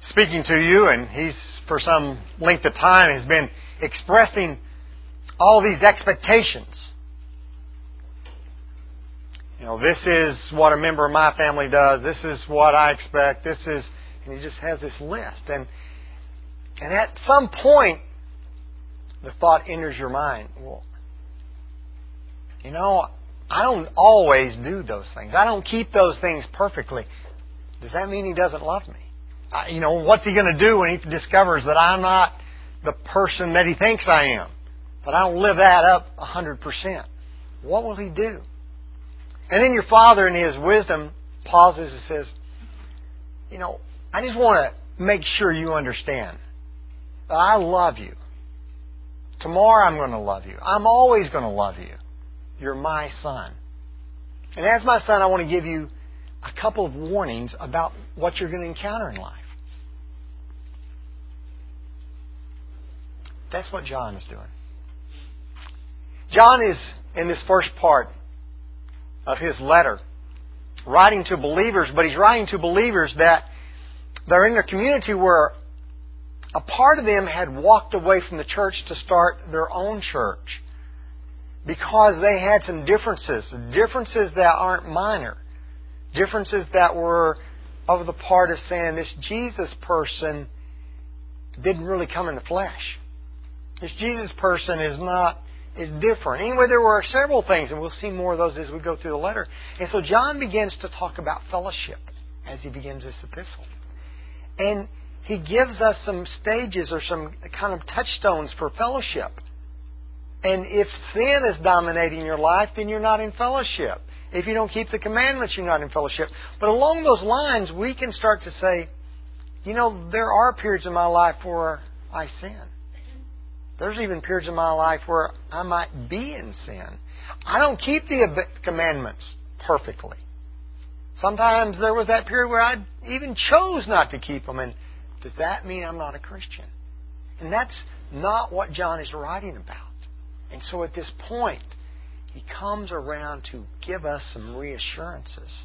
speaking to you, and he's, for some length of time, has been expressing all these expectations. This is what a member of my family does. This is what I expect. And he just has this list. And at some point, the thought enters your mind, well, I don't always do those things. I don't keep those things perfectly. Does that mean He doesn't love me? What's He going to do when He discovers that I'm not the person that He thinks I am? That I don't live that up 100%? What will He do? And then your Father, in His wisdom, pauses and says, I just want to make sure you understand that I love you. Tomorrow I'm going to love you. I'm always going to love you. You're my son. And as my son, I want to give you a couple of warnings about what you're going to encounter in life. That's what John is doing. John is, in this first part of his letter, writing to believers, but he's writing to believers that they're in a community where a part of them had walked away from the church to start their own church because they had some differences that aren't minor, differences that were of the part of saying this Jesus person didn't really come in the flesh. This Jesus person is different. Anyway, there were several things, and we'll see more of those as we go through the letter. And so John begins to talk about fellowship as he begins this epistle. And he gives us some stages or some kind of touchstones for fellowship. And if sin is dominating your life, then you're not in fellowship. If you don't keep the commandments, you're not in fellowship. But along those lines, we can start to say, there are periods in my life where I sin. There's even periods in my life where I might be in sin. I don't keep the commandments perfectly. Sometimes there was that period where I even chose not to keep them. And does that mean I'm not a Christian? And that's not what John is writing about. And so at this point, he comes around to give us some reassurances.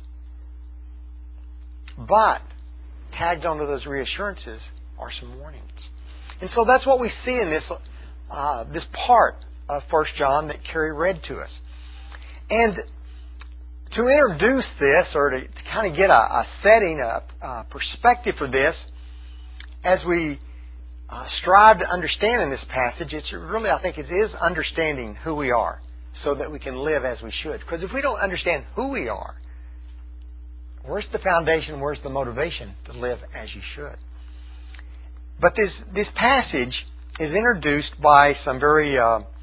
But tagged onto those reassurances are some warnings. And so that's what we see in this part of 1 John that Carrie read to us. And to introduce this, or to kind of get a setting, a perspective for this, as we strive to understand in this passage, it's really, I think, it is understanding who we are so that we can live as we should. Because if we don't understand who we are, where's the foundation, where's the motivation to live as you should? But this passage is introduced by some very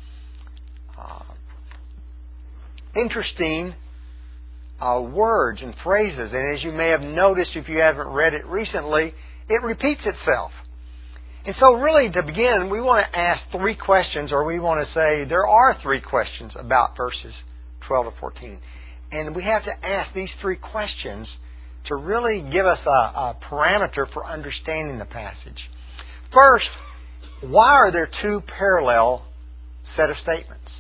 interesting words and phrases. And as you may have noticed if you haven't read it recently, it repeats itself. And so really, to begin, we want to ask three questions, or we want to say there are three questions about verses 12 to 14. And we have to ask these three questions to really give us a parameter for understanding the passage. First, why are there two parallel set of statements?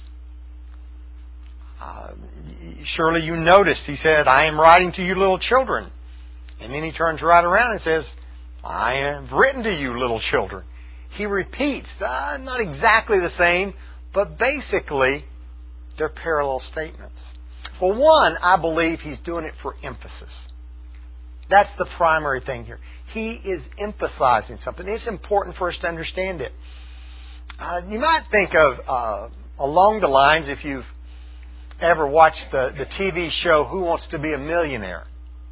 Surely you noticed he said, I am writing to you little children. And then he turns right around and says, I have written to you little children. He repeats, not exactly the same, but basically they're parallel statements. For one, I believe he's doing it for emphasis. That's the primary thing here. He is emphasizing something. It's important for us to understand it. You might think of, along the lines, if you've ever watched the TV show Who Wants to Be a Millionaire.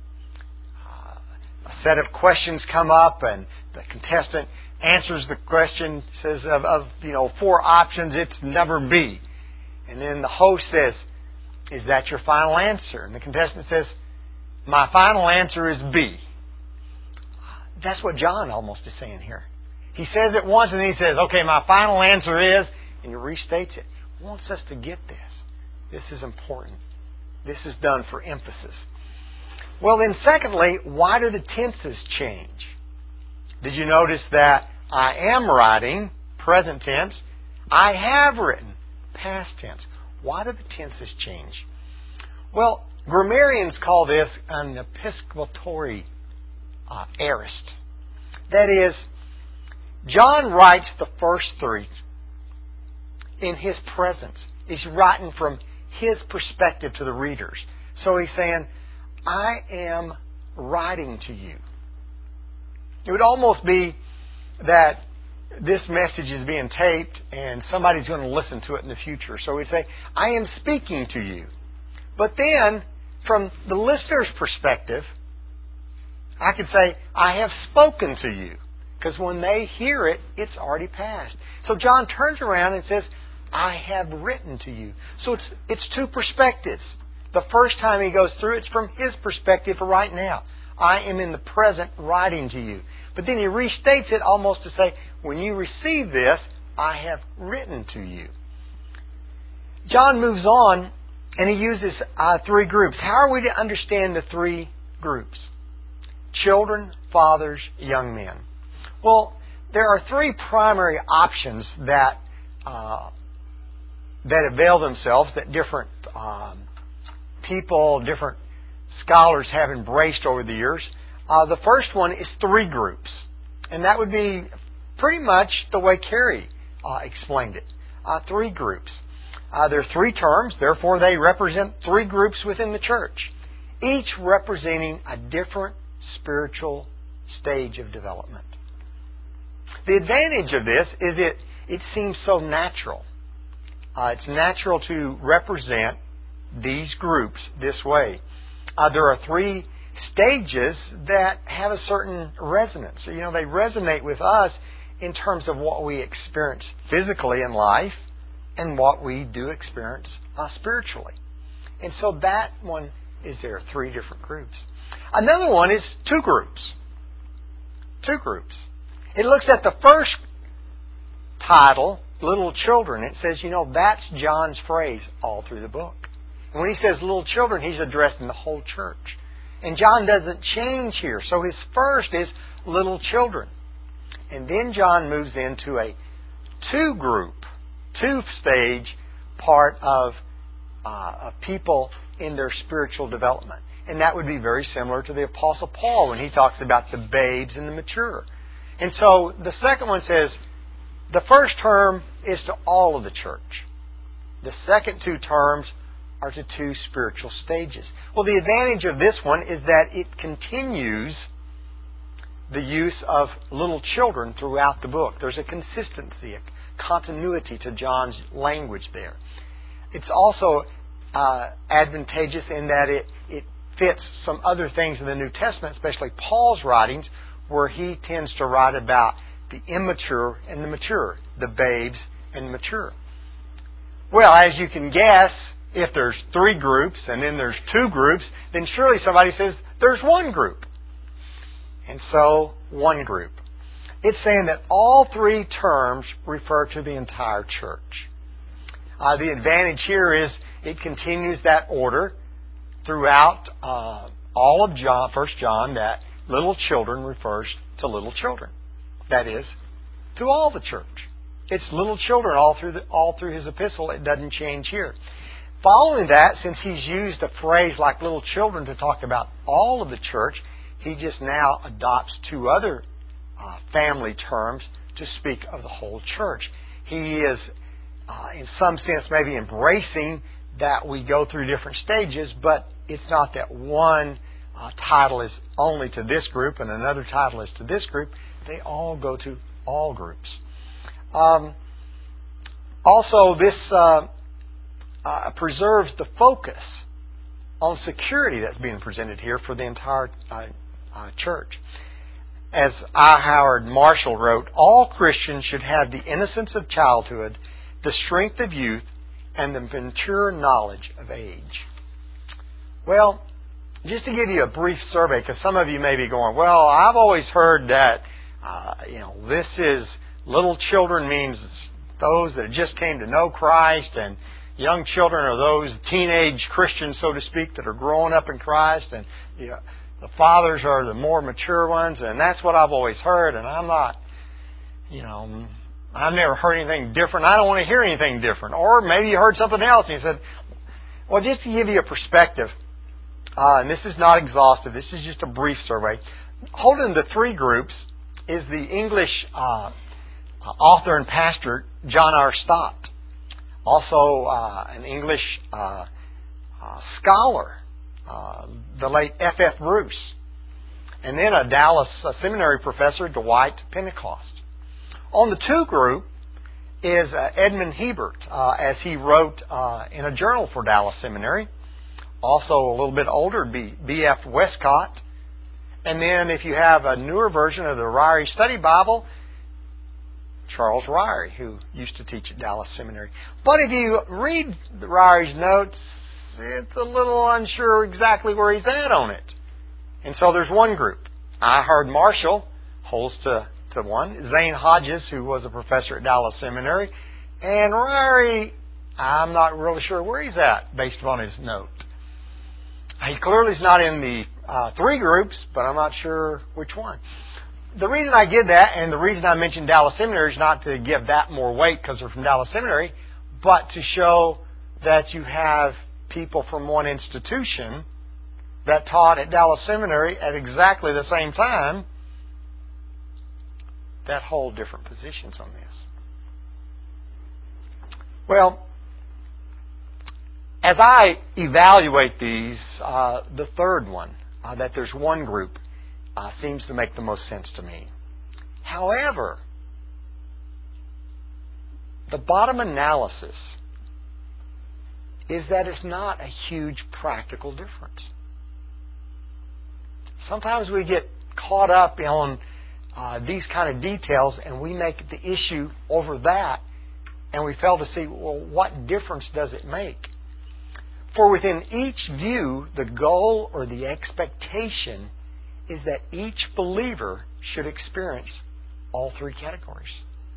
A set of questions come up and the contestant answers the question, says of 4 options, it's number B. And then the host says, is that your final answer? And the contestant says, my final answer is B. That's what John almost is saying here. He says it once and then he says, okay, my final answer is, and he restates it. He wants us to get this. This is important. This is done for emphasis. Well, then secondly, why do the tenses change? Did you notice that I am writing, present tense, I have written, past tense? Why do the tenses change? Well, grammarians call this an episcopatory aorist. That is, John writes the first three in his presence. He's writing from his perspective to the readers. So he's saying, I am writing to you. It would almost be that this message is being taped and somebody's going to listen to it in the future. So he'd say, I am speaking to you. But then, from the listener's perspective, I could say, I have spoken to you. Because when they hear it, it's already passed. So John turns around and says, I have written to you. So it's two perspectives. The first time he goes through, it's from his perspective for right now. I am in the present writing to you. But then he restates it almost to say, when you receive this, I have written to you. John moves on and he uses three groups. How are we to understand the three groups? Children, fathers, young men. Well, there are three primary options that avail themselves, that different people, different scholars have embraced over the years. The first one is three groups. And that would be pretty much the way Carrie explained it. Three groups. There are three terms, therefore they represent three groups within the church, each representing a different spiritual stage of development. The advantage of this is it seems so natural. It's natural to represent these groups this way. There are three stages that have a certain resonance. They resonate with us in terms of what we experience physically in life and what we do experience spiritually. And so that one is there, three different groups. Another one is two groups. Two groups. It looks at the first title, little children. It says, that's John's phrase all through the book. And when he says little children, he's addressing the whole church. And John doesn't change here. So his first is little children. And then John moves into a two-stage part of people in their spiritual development. And that would be very similar to the Apostle Paul when he talks about the babes and the mature. And so the second one says, the first term is to all of the church. The second two terms are to two spiritual stages. Well, the advantage of this one is that it continues the use of little children throughout the book. There's a consistency, a continuity to John's language there. It's also advantageous in that it fits some other things in the New Testament, especially Paul's writings, where he tends to write about the immature and the mature, the babes and the mature. Well, as you can guess, if there's three groups and then there's two groups, then surely somebody says there's one group. And so, one group. It's saying that all three terms refer to the entire church. The advantage here is it continues that order throughout all of John, 1 John, that little children refers to little children. That is, to all the church. It's little children all through his epistle. It doesn't change here. Following that, since he's used a phrase like little children to talk about all of the church, he just now adopts two other family terms to speak of the whole church. He is, in some sense, maybe embracing that we go through different stages, but it's not that one title is only to this group and another title is to this group. They all go to all groups. Also, this preserves the focus on security that's being presented here for the entire church. As I. Howard Marshall wrote, all Christians should have the innocence of childhood, the strength of youth, and the mature knowledge of age. Well, just to give you a brief survey, because some of you may be going, well, I've always heard that, this is little children means those that just came to know Christ, and young children are those teenage Christians, so to speak, that are growing up in Christ, and the fathers are the more mature ones, and that's what I've always heard, and I'm not, I've never heard anything different. I don't want to hear anything different. Or maybe you heard something else, and you said, well, just to give you a perspective, and this is not exhaustive, this is just a brief survey, holding the three groups, is the English author and pastor John R. Stott. Also an English scholar, the late F.F. Bruce. And then a Dallas seminary professor, Dwight Pentecost. On the two group is Edmund Hebert, as he wrote in a journal for Dallas Seminary. Also a little bit older would be B.F. Westcott. And then if you have a newer version of the Ryrie Study Bible, Charles Ryrie, who used to teach at Dallas Seminary. But if you read Ryrie's notes, it's a little unsure exactly where he's at on it. And so there's one group. I heard Marshall holds to one. Zane Hodges, who was a professor at Dallas Seminary. And Ryrie, I'm not really sure where he's at based upon his note. He clearly is not in the three groups, but I'm not sure which one. The reason I did that, and the reason I mentioned Dallas Seminary, is not to give that more weight because they're from Dallas Seminary, but to show that you have people from one institution that taught at Dallas Seminary at exactly the same time that hold different positions on this. Well, as I evaluate these, the third one, that there's one group, seems to make the most sense to me. However, the bottom analysis is that it's not a huge practical difference. Sometimes we get caught up on these kind of details and we make the issue over that, and we fail to see, well, what difference does it make? For within each view, the goal or the expectation is that each believer should experience all three categories.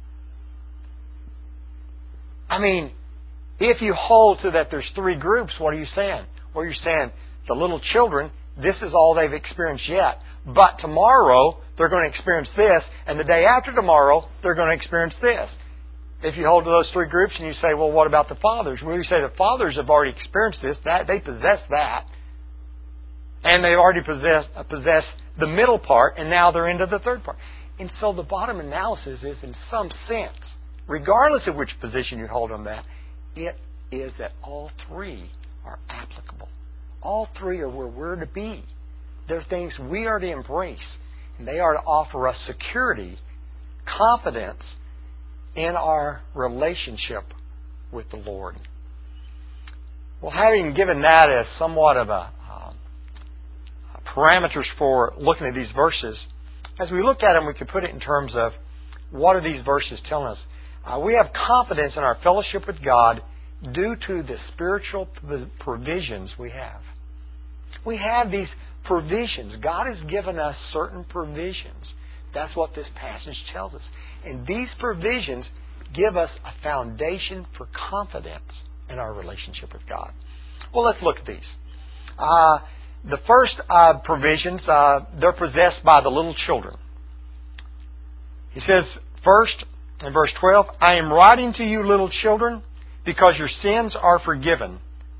I mean, if you hold to that there's three groups, what are you saying? Well, you're saying the little children, this is all they've experienced yet. But tomorrow, they're going to experience this, and the day after tomorrow, they're going to experience this. If you hold to those three groups and you say, well, what about the fathers? Well, you say the fathers have already experienced this, that they possess that, and they've already possessed the middle part, and now they're into the third part. And so the bottom analysis is, in some sense, regardless of which position you hold on that, it is that all three are applicable. All three are where we're to be. They're things we are to embrace, and they are to offer us security, confidence in our relationship with the Lord. Well, having given that as somewhat of a parameters for looking at these verses, as we look at them, we could put it in terms of what are these verses telling us? We have confidence in our fellowship with God due to the spiritual provisions we have. We have these provisions. God has given us certain provisions. That's what this passage tells us. And these provisions give us a foundation for confidence in our relationship with God. Well, let's look at these. The first provisions, they're possessed by the little children. He says, first, in verse 12, I am writing to you, little children, because your sins are forgiven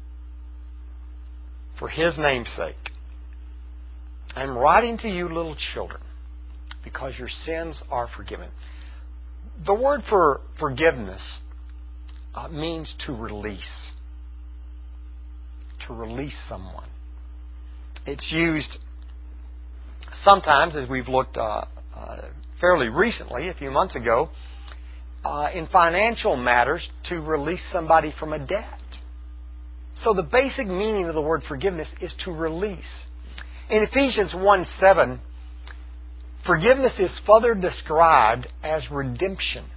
for His name's sake. I am writing to you, little children, because your sins are forgiven. The word for forgiveness means to release. To release someone. It's used sometimes, as we've looked fairly recently, a few months ago, in financial matters, to release somebody from a debt. So the basic meaning of the word forgiveness is to release. In Ephesians 1:7, forgiveness is further described as redemption.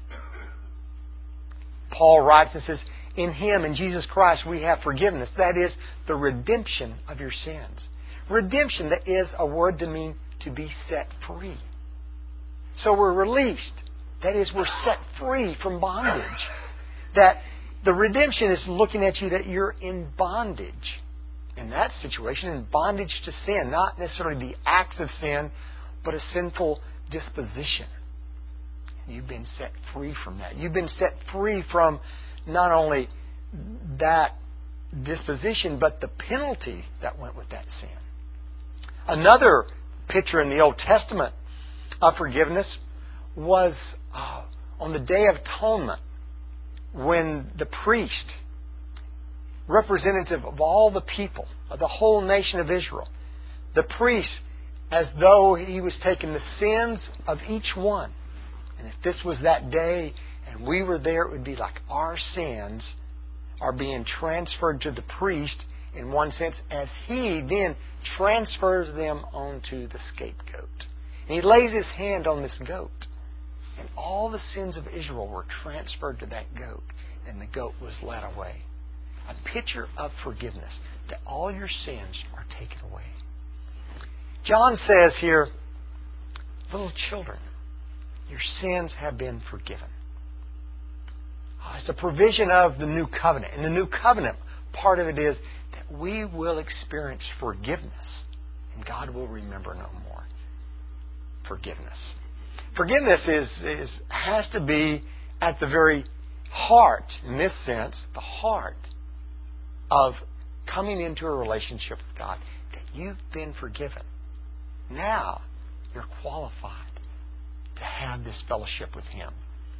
Paul writes and says, in Him, in Jesus Christ, we have forgiveness. That is the redemption of your sins. Redemption, that is a word to mean to be set free. So we're released. That is, we're set free from bondage. That the redemption is looking at you that you're in bondage. In that situation, in bondage to sin. Not necessarily the acts of sin, but a sinful disposition. You've been set free from that. You've been set free from not only that disposition, but the penalty that went with that sin. Another picture in the Old Testament of forgiveness was on the Day of Atonement, when the priest, representative of all the people, of the whole nation of Israel, the priest, as though he was taking the sins of each one. And if this was that day and we were there, it would be like our sins are being transferred to the priest in one sense, as he then transfers them onto the scapegoat. And he lays his hand on this goat. And all the sins of Israel were transferred to that goat. And the goat was led away. A picture of forgiveness, that all your sins are taken away. John says here, little children, your sins have been forgiven. It's a provision of the new covenant. And the new covenant, part of it is that we will experience forgiveness. And God will remember no more. Forgiveness. Forgiveness has to be at the very heart, in this sense, the heart of coming into a relationship with God. That you've been forgiven. Now you're qualified to have this fellowship with Him.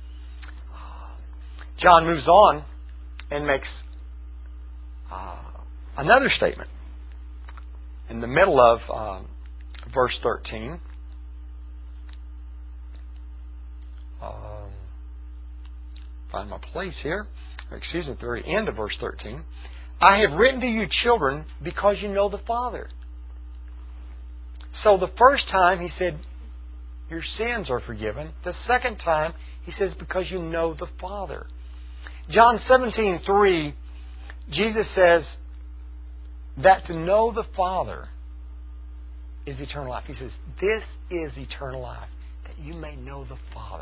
John moves on and makes another statement in the middle of verse 13. Find my place here. Excuse me, at the very end of verse 13. I have written to you, children, because you know the Father. So the first time he said, your sins are forgiven. The second time he says, because you know the Father. John 17:3, Jesus says that to know the Father is eternal life. He says, this is eternal life, that you may know the Father.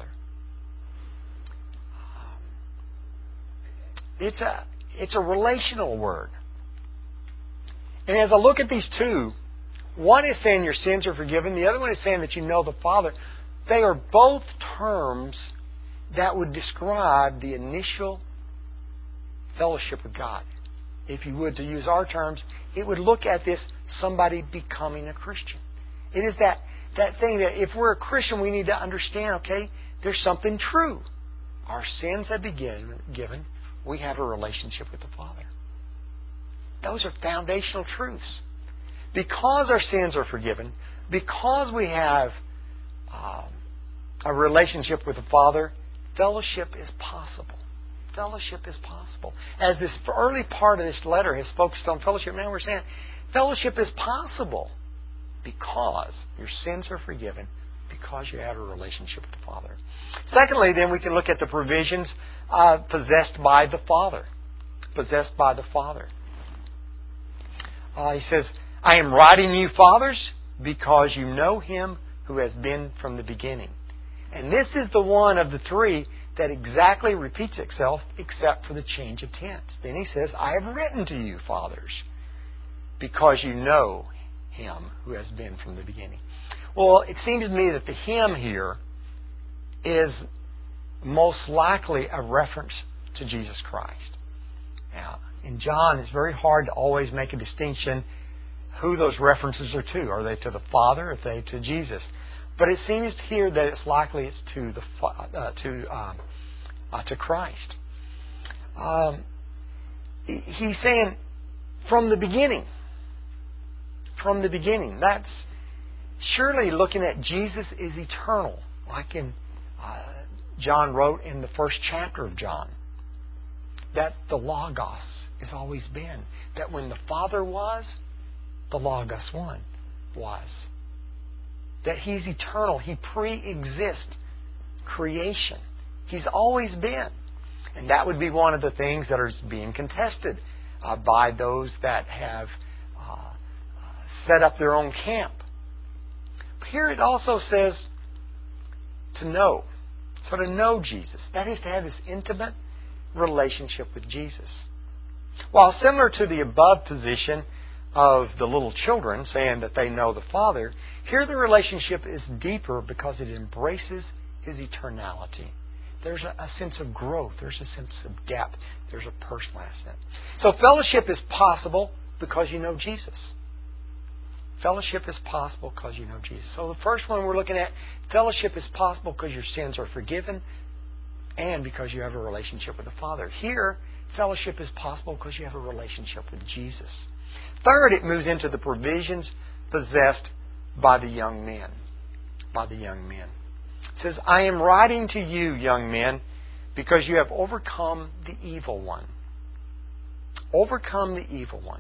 It's a relational word. And as I look at these two, one is saying your sins are forgiven. The other one is saying that you know the Father. They are both terms that would describe the initial fellowship with God. If you would, to use our terms, it would look at this somebody becoming a Christian. It is that thing that if we're a Christian, we need to understand, okay, there's something true. Our sins have been given. We have a relationship with the Father. Those are foundational truths. Because our sins are forgiven, because we have a relationship with the Father, fellowship is possible. Fellowship is possible. As this early part of this letter has focused on fellowship, now we're saying fellowship is possible because your sins are forgiven, because you have a relationship with the Father. Secondly, then we can look at the provisions possessed by the Father. Possessed by the Father. He says, I am writing you, fathers, because you know Him who has been from the beginning. And this is the one of the three that exactly repeats itself except for the change of tense. Then he says, I have written to you, fathers, because you know Him who has been from the beginning. Well, it seems to me that the Him here is most likely a reference to Jesus Christ. Now, in John, it's very hard to always make a distinction who those references are to. Are they to the Father or are they to Jesus? But it seems here that it's likely it's to Christ. He's saying from the beginning. From the beginning. That's surely looking at Jesus is eternal, like in John wrote in the first chapter of John, that the Logos has always been. That when the Father was, the Logos was. That He's eternal. He pre-exists creation. He's always been. And that would be one of the things that are being contested by those that have set up their own camp. But here it also says to know. So to know Jesus. That is to have this intimate relationship with Jesus. While similar to the above position of the little children saying that they know the Father, here the relationship is deeper because it embraces His eternality. There's a sense of growth. There's a sense of depth. There's a personal aspect. So fellowship is possible because you know Jesus. Fellowship is possible because you know Jesus. So the first one we're looking at, fellowship is possible because your sins are forgiven and because you have a relationship with the Father. Here, fellowship is possible because you have a relationship with Jesus. Third, it moves into the provisions possessed by the young men. By the young men. It says, I am writing to you, young men, because you have overcome the evil one. Overcome the evil one.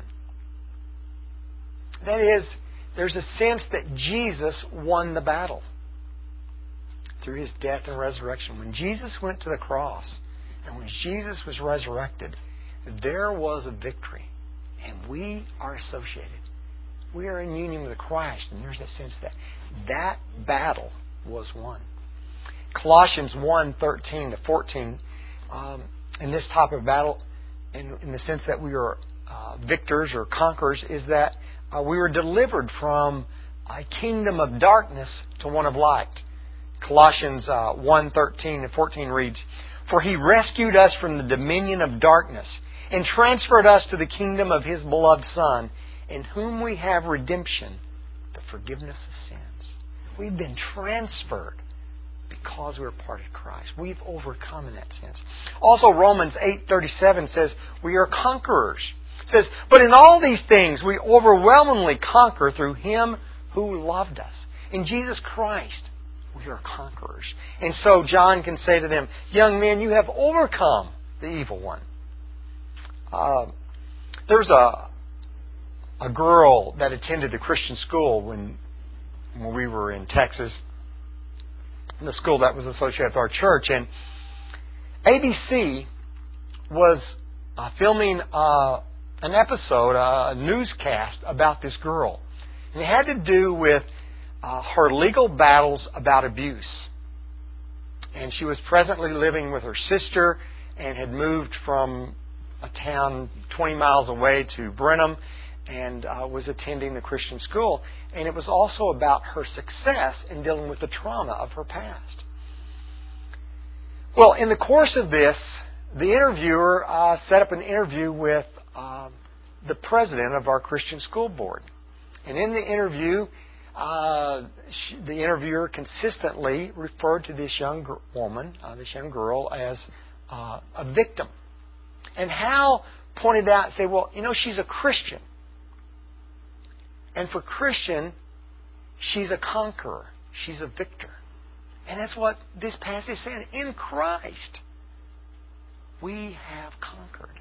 That is, there's a sense that Jesus won the battle through His death and resurrection. When Jesus went to the cross and when Jesus was resurrected, there was a victory. And we are associated. We are in union with Christ. And there's that sense that that battle was won. Colossians 1:13 to 14, in this type of battle, in the sense that we are victors or conquerors, is that we were delivered from a kingdom of darkness to one of light. Colossians 1:13 and 14 reads, For He rescued us from the dominion of darkness and transferred us to the kingdom of His beloved Son, in whom we have redemption, the forgiveness of sins. We've been transferred because we're part of Christ. We've overcome in that sense. Also, Romans 8:37 says, we are conquerors. It says, but in all these things we overwhelmingly conquer through Him who loved us. In Jesus Christ, we are conquerors. And so John can say to them, young men, you have overcome the evil one. There's a girl that attended a Christian school when we were in Texas, in the school that was associated with our church. And ABC was filming an episode, a newscast about this girl. And it had to do with her legal battles about abuse. And she was presently living with her sister and had moved from a town 20 miles away to Brenham and was attending the Christian school. And it was also about her success in dealing with the trauma of her past. Well, in the course of this, the interviewer set up an interview with the president of our Christian school board. And in the interview, the interviewer consistently referred to this young woman, this young girl, as a victim. And Hal pointed out and said, well, you know, she's a Christian. And for Christian, she's a conqueror. She's a victor. And that's what this passage is saying. In Christ, we have conquered.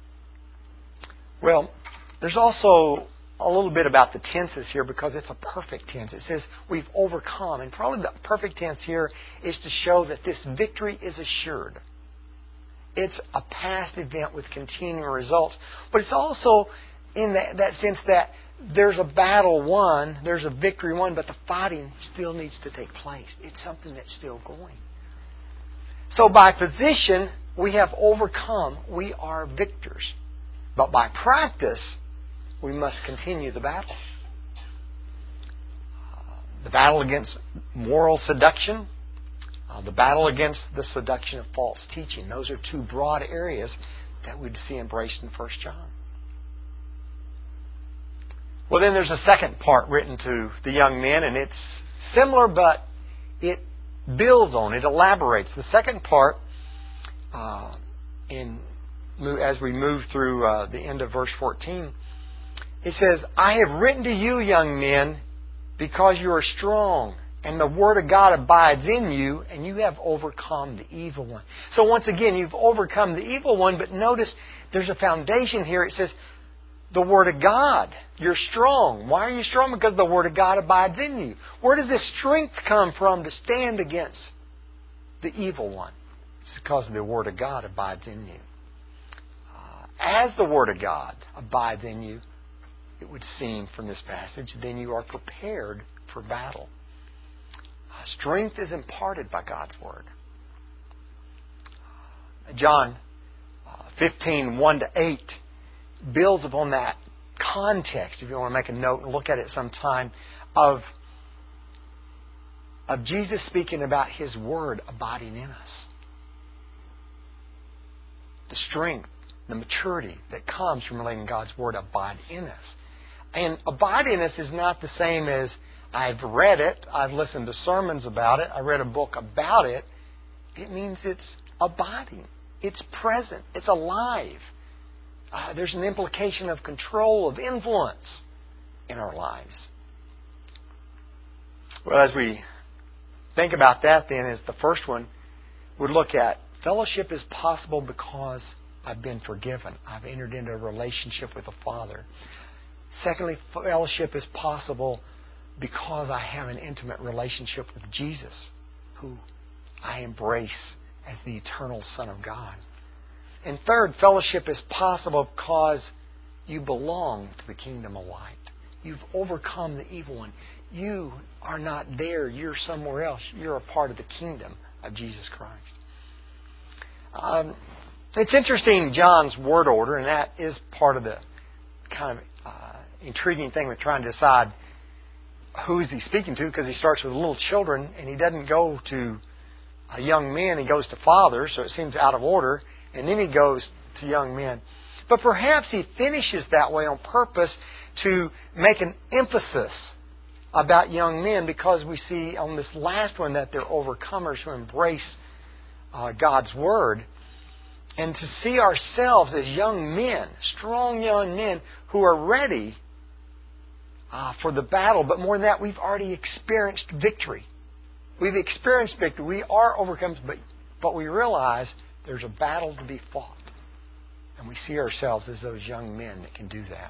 Well, there's also a little bit about the tenses here because it's a perfect tense. It says we've overcome. And probably the perfect tense here is to show that this victory is assured. It's a past event with continuing results. But it's also in that sense that there's a battle won, there's a victory won, but the fighting still needs to take place. It's something that's still going. So by position, we have overcome. We are victors. But by practice, we must continue the battle. The battle against moral seduction, the battle against the seduction of false teaching. Those are two broad areas that we'd see embraced in 1 John. Well, then there's a second part written to the young men, and it's similar, but it builds on, it elaborates. The second part, as we move through the end of verse 14, it says, I have written to you, young men, because you are strong, and the Word of God abides in you, and you have overcome the evil one. So once again, you've overcome the evil one, but notice there's a foundation here. It says, the Word of God. You're strong. Why are you strong? Because the Word of God abides in you. Where does this strength come from to stand against the evil one? It's because the Word of God abides in you. As the Word of God abides in you, it would seem from this passage, then you are prepared for battle. Strength is imparted by God's Word. John 15:1-8 builds upon that context, if you want to make a note and look at it sometime, of Jesus speaking about His Word abiding in us. The strength, the maturity that comes from letting God's Word abide in us. And abide in us is not the same as I've read it, I've listened to sermons about it, I read a book about it. It means it's abiding. It's present. It's alive. There's an implication of control, of influence in our lives. Well, as we think about that then, as the first one, we'd look at fellowship is possible because I've been forgiven. I've entered into a relationship with the Father. Secondly, fellowship is possible because I have an intimate relationship with Jesus, who I embrace as the eternal Son of God. And third, fellowship is possible because you belong to the kingdom of light. You've overcome the evil one. You are not there. You're somewhere else. You're a part of the kingdom of Jesus Christ. It's interesting, John's word order, and that is part of the kind of intriguing thing with trying to decide who is he speaking to, because he starts with little children, and he doesn't go to young men. He goes to fathers, so it seems out of order, and then he goes to young men. But perhaps he finishes that way on purpose to make an emphasis about young men, because we see on this last one that they're overcomers who embrace God's Word. And to see ourselves as young men, strong young men who are ready for the battle. But more than that, we've already experienced victory. We've experienced victory. We are overcomers, but we realize there's a battle to be fought. And we see ourselves as those young men that can do that.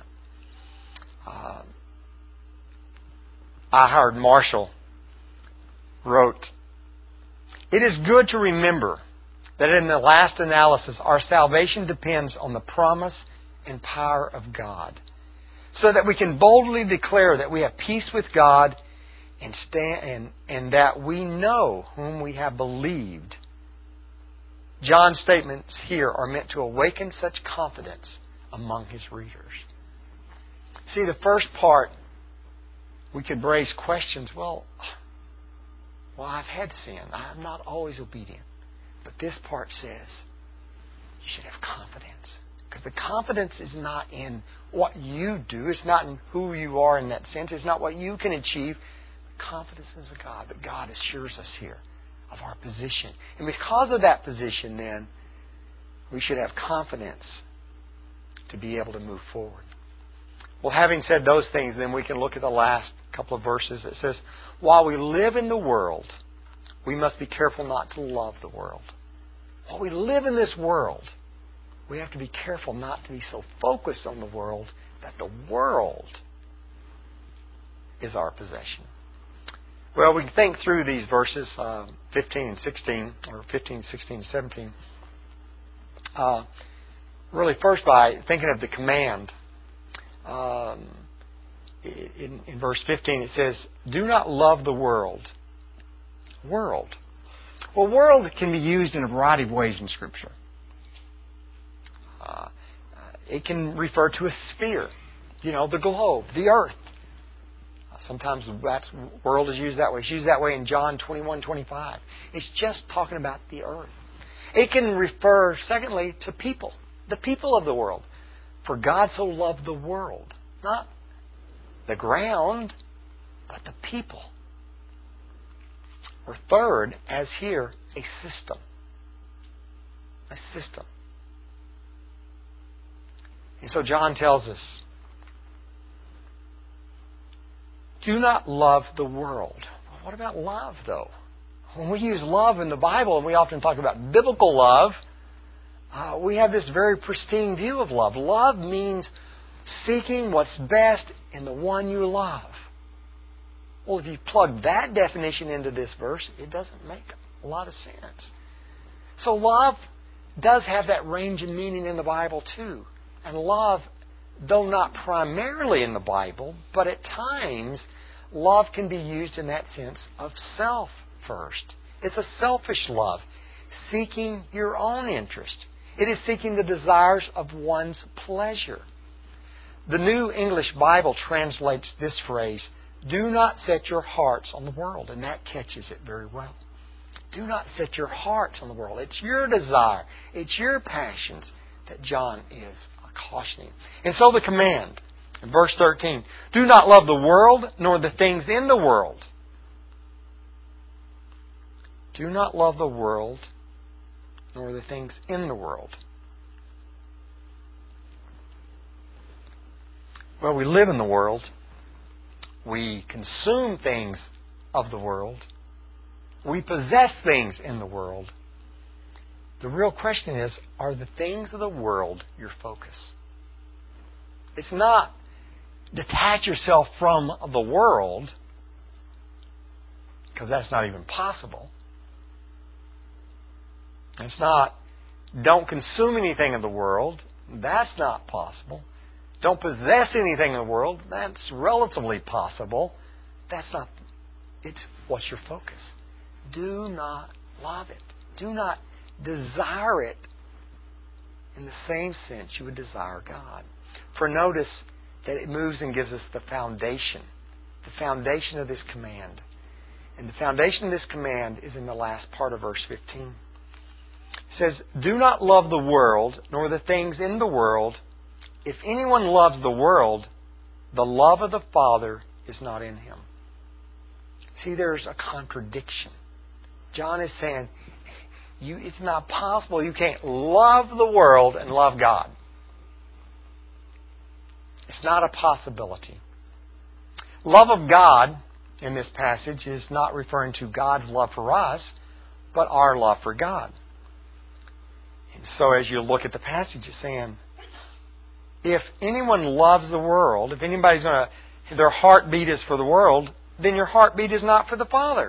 I. Howard Marshall wrote, "It is good to remember that in the last analysis, our salvation depends on the promise and power of God, so that we can boldly declare that we have peace with God and that we know whom we have believed." John's statements here are meant to awaken such confidence among his readers. See, the first part, we could raise questions. Well, I've had sin. I'm not always obedient. But this part says you should have confidence. Because the confidence is not in what you do. It's not in who you are in that sense. It's not what you can achieve. Confidence is in God. But God assures us here of our position. And because of that position, then, we should have confidence to be able to move forward. Well, having said those things, then we can look at the last couple of verses. It says, while we live in the world, we must be careful not to love the world. While we live in this world, we have to be careful not to be so focused on the world that the world is our possession. Well, we can think through these verses, 15 and 16, or 15, 16, 17. Really first by thinking of the command. In verse 15 it says, do not love the world. World. Well, world can be used in a variety of ways in Scripture. It can refer to a sphere, the globe, the earth. Sometimes that world is used that way. It's used that way in John 21:25. It's just talking about the earth. It can refer, secondly, to people, the people of the world. For God so loved the world, not the ground, but the people. Or third, as here, a system. A system. And so John tells us, do not love the world. Well, what about love, though? When we use love in the Bible, and we often talk about biblical love, we have this very pristine view of love. Love means seeking what's best in the one you love. Well, if you plug that definition into this verse, it doesn't make a lot of sense. So love does have that range of meaning in the Bible too. And love, though not primarily in the Bible, but at times, love can be used in that sense of self first. It's a selfish love, seeking your own interest. It is seeking the desires of one's pleasure. The New English Bible translates this phrase, do not set your hearts on the world, and that catches it very well. Do not set your hearts on the world. It's your desire. It's your passions that John is cautioning. And so the command, In verse 13, do not love the world nor the things in the world. Do not love the world nor the things in the world. Well, we live in the world. We consume things of the world. We possess things in the world. The real question is, are the things of the world your focus? It's not detach yourself from the world, because that's not even possible. It's not don't consume anything of the world. That's not possible. Don't possess anything in the world. That's relatively possible. That's not. It's what's your focus. Do not love it. Do not desire it in the same sense you would desire God. For notice that it moves and gives us the foundation of this command. And the foundation of this command is in the last part of verse 15. It says, do not love the world, nor the things in the world. If anyone loves the world, the love of the Father is not in him. See, there's a contradiction. John is saying, it's not possible. You can't love the world and love God. It's not a possibility. Love of God in this passage is not referring to God's love for us, but our love for God. And so as you look at the passage, it's saying, if anyone loves the world, if anybody's going to, their heartbeat is for the world, then your heartbeat is not for the Father.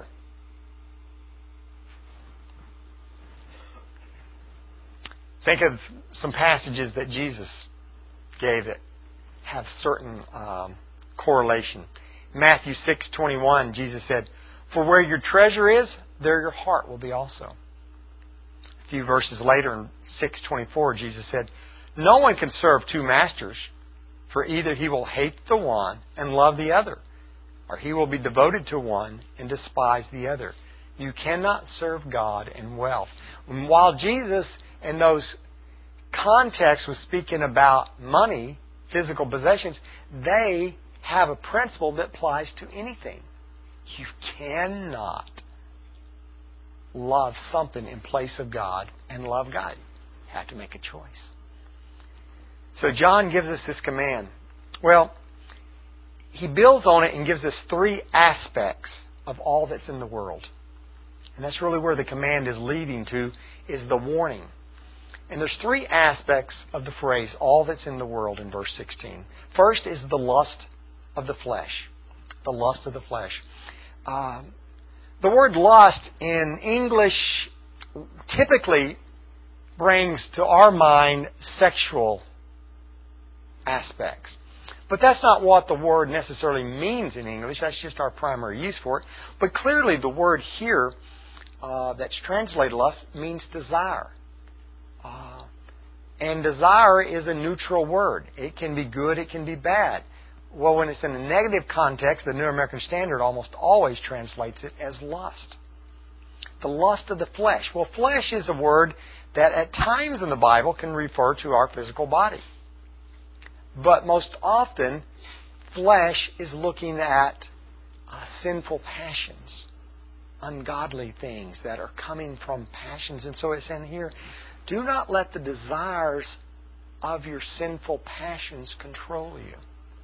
Think of some passages that Jesus gave that have certain correlation. Matthew 6:21, Jesus said, for where your treasure is, there your heart will be also. A few verses later in 6:24, Jesus said, no one can serve two masters, for either he will hate the one and love the other, or he will be devoted to one and despise the other. You cannot serve God and wealth. While Jesus in those contexts was speaking about money, physical possessions, they have a principle that applies to anything. You cannot love something in place of God and love God. You have to make a choice. So John gives us this command. Well, he builds on it and gives us three aspects of all that's in the world. And that's really where the command is leading to, is the warning. And there's three aspects of the phrase, all that's in the world, in verse 16. First is the lust of the flesh. The lust of the flesh. The word lust in English typically brings to our mind sexual aspects. But that's not what the word necessarily means in English. That's just our primary use for it. But clearly the word here that's translated lust means desire. And desire is a neutral word. It can be good, it can be bad. Well, when it's in a negative context, the New American Standard almost always translates it as lust. The lust of the flesh. Well, flesh is a word that at times in the Bible can refer to our physical body. But most often, flesh is looking at sinful passions, ungodly things that are coming from passions. And so it's in here, do not let the desires of your sinful passions control you.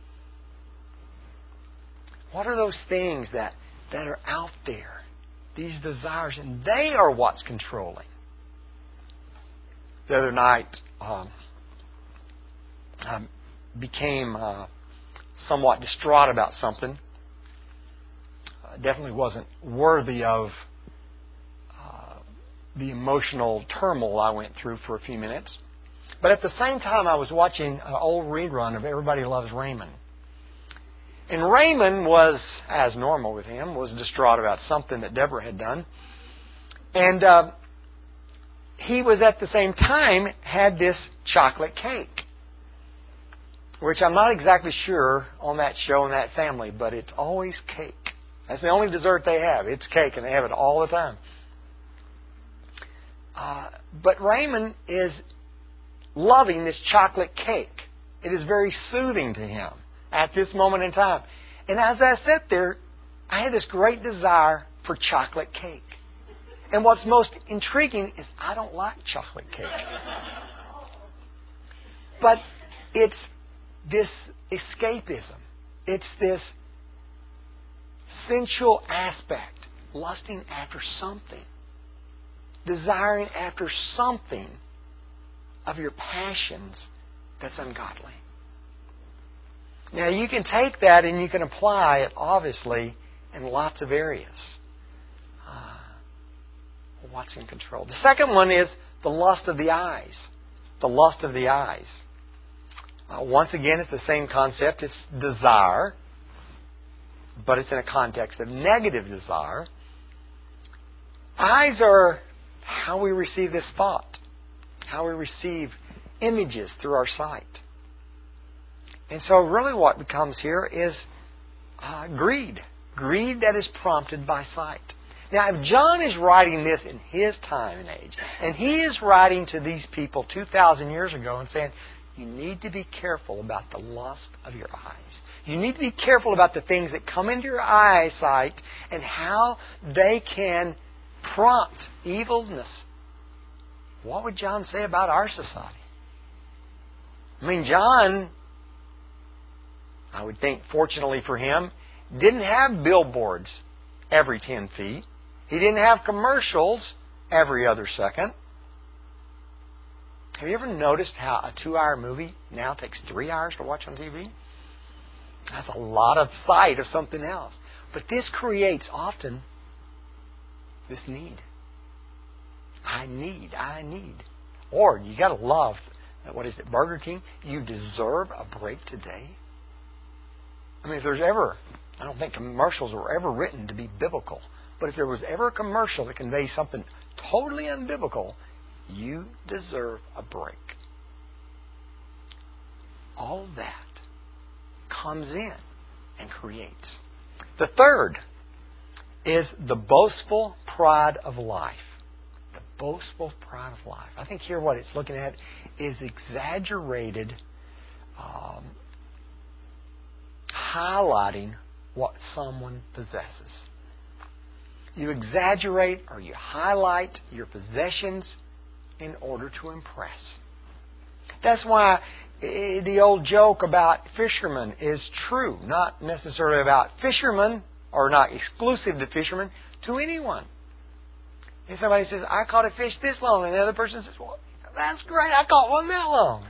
What are those things that are out there? These desires, and they are what's controlling. The other night, I became somewhat distraught about something. Definitely wasn't worthy of the emotional turmoil I went through for a few minutes. But at the same time, I was watching an old rerun of Everybody Loves Raymond. And Raymond was, as normal with him, was distraught about something that Deborah had done. And he was at the same time had this chocolate cake, which I'm not exactly sure on that show and that family, but it's always cake. That's the only dessert they have. It's cake, and they have it all the time. But Raymond is loving this chocolate cake. It is very soothing to him. at this moment in time. And as I sat there, I had this great desire for chocolate cake. And what's most intriguing is I don't like chocolate cake. But it's this escapism. It's this sensual aspect, lusting after something, desiring after something of your passions that's ungodly. Now, you can take that and you can apply it, obviously, in lots of areas. What's in control? The second one is the lust of the eyes. The lust of the eyes. Once again, it's the same concept. It's desire, but it's in a context of negative desire. Eyes are how we receive this thought, how we receive images through our sight. And so really what becomes here is greed. Greed that is prompted by sight. Now, if John is writing this in his time and age, and he is writing to these people 2,000 years ago and saying, you need to be careful about the lust of your eyes. You need to be careful about the things that come into your eyesight and how they can prompt evilness. What would John say about our society? I mean, John, I would think, fortunately for him, didn't have billboards every 10 feet. He didn't have commercials every other second. Have you ever noticed how a 2-hour movie now takes 3 hours to watch on TV? That's a lot of sight of something else. But this creates often this need. I need. Or you got to love, what is it, Burger King? You deserve a break today. I mean, if there's ever, I don't think commercials were ever written to be biblical. But if there was ever a commercial that conveys something totally unbiblical, you deserve a break. All of that comes in and creates. The third is the boastful pride of life. The boastful pride of life. I think here what it's looking at is exaggerated, highlighting what someone possesses. You exaggerate or you highlight your possessions in order to impress. That's why the old joke about fishermen is true. Not necessarily about fishermen, or not exclusive to fishermen, to anyone. If somebody says, I caught a fish this long, and the other person says, well, that's great, I caught one that long.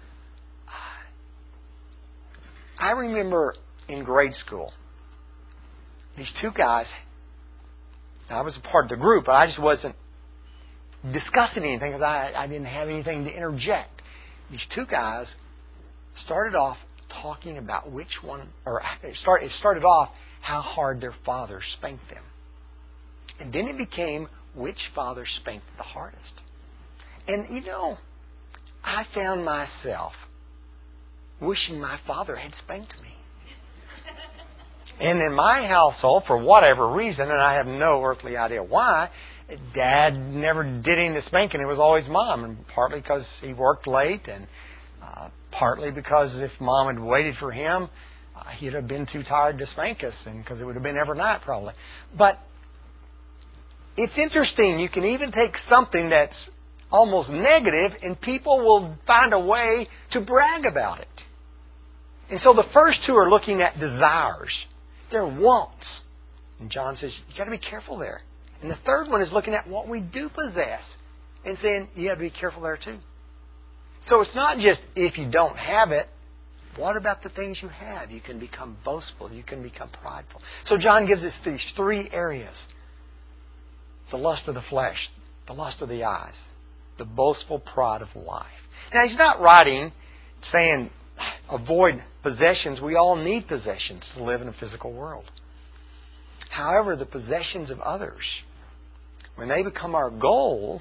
I remember in grade school, these two guys, I was a part of the group, but I just wasn't discussing anything because I didn't have anything to interject. These two guys started off talking about which one, or it started off how hard their father spanked them. And then it became which father spanked the hardest. And I found myself wishing my father had spanked me. And in my household, for whatever reason, and I have no earthly idea why, Dad never did any of the spanking. It was always Mom, and partly because he worked late, and partly because if Mom had waited for him, he'd have been too tired to spank us, and because it would have been every night probably. But it's interesting. You can even take something that's almost negative, and people will find a way to brag about it. And so the first two are looking at desires. They're wants. And John says, you got to be careful there. And the third one is looking at what we do possess and saying, you have to be careful there too. So it's not just if you don't have it. What about the things you have? You can become boastful. You can become prideful. So John gives us these three areas. The lust of the flesh, the lust of the eyes, the boastful pride of life. Now, he's not writing saying avoid possessions. We all need possessions to live in a physical world. However, the possessions of others, when they become our goal,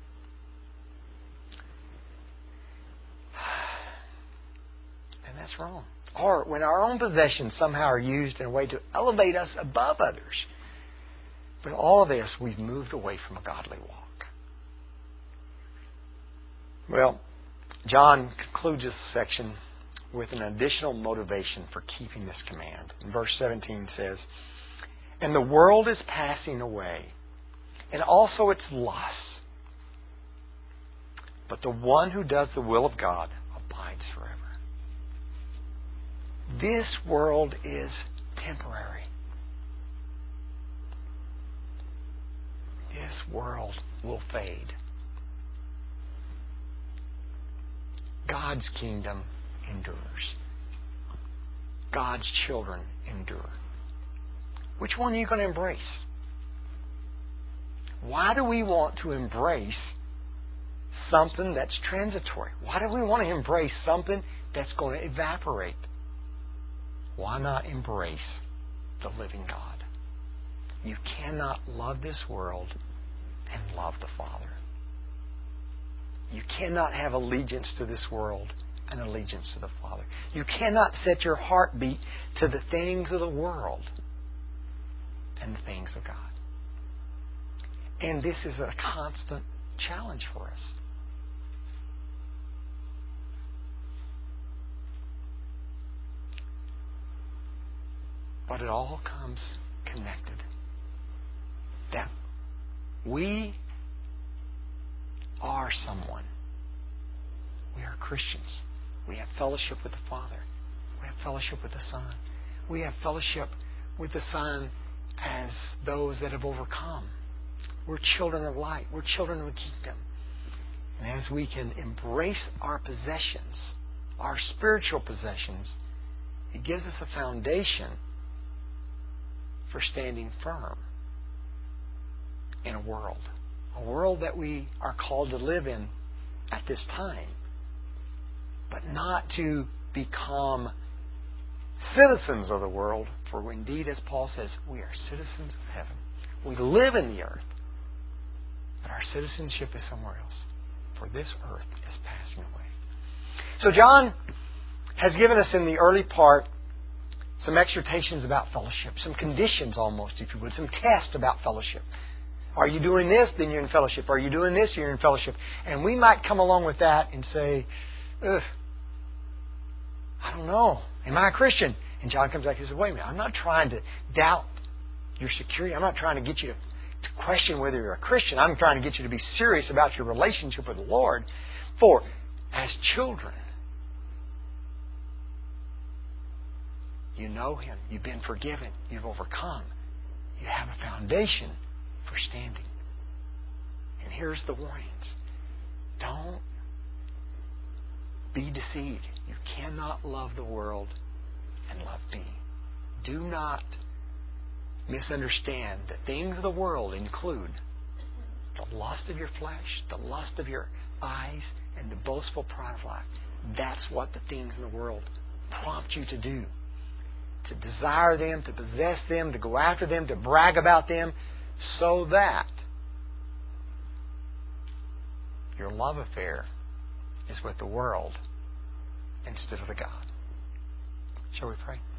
then that's wrong. Or when our own possessions somehow are used in a way to elevate us above others. But all of this, we've moved away from a godly walk. Well, John concludes this section with an additional motivation for keeping this command. And verse 17 says, "And the world is passing away, and also its lusts. But the one who does the will of God abides forever." This world is temporary. This world will fade. God's kingdom endures. God's children endure. Which one are you going to embrace? Why do we want to embrace something that's transitory? Why do we want to embrace something that's going to evaporate? Why not embrace the living God? You cannot love this world and love the Father. You cannot have allegiance to this world and allegiance to the Father. You cannot set your heartbeat to the things of the world and the things of God. And this is a constant challenge for us. But it all comes connected. That we are someone. We are Christians. We have fellowship with the Father. We have fellowship with the Son. We have fellowship with the Son as those that have overcome. We're children of light. We're children of the kingdom. And as we can embrace our possessions, our spiritual possessions, it gives us a foundation for standing firm in a world that we are called to live in at this time, but not to become citizens of the world, for indeed, as Paul says, we are citizens of heaven. We live in the earth, but our citizenship is somewhere else, for this earth is passing away. So John has given us in the early part some exhortations about fellowship, some conditions almost, if you would, some tests about fellowship. Are you doing this? Then you're in fellowship. Are you doing this? You're in fellowship. And we might come along with that and say, I don't know. Am I a Christian? And John comes back and says, wait a minute. I'm not trying to doubt your security. I'm not trying to get you to question whether you're a Christian. I'm trying to get you to be serious about your relationship with the Lord. For as children, you know Him. You've been forgiven. You've overcome. You have a foundation for standing. And here's the warnings. Don't be deceived. You cannot love the world and love me. Do not misunderstand that things of the world include the lust of your flesh, the lust of your eyes, and the boastful pride of life. That's what the things in the world prompt you to do. To desire them, to possess them, to go after them, to brag about them, so that your love affair is with the world instead of the God. Shall we pray?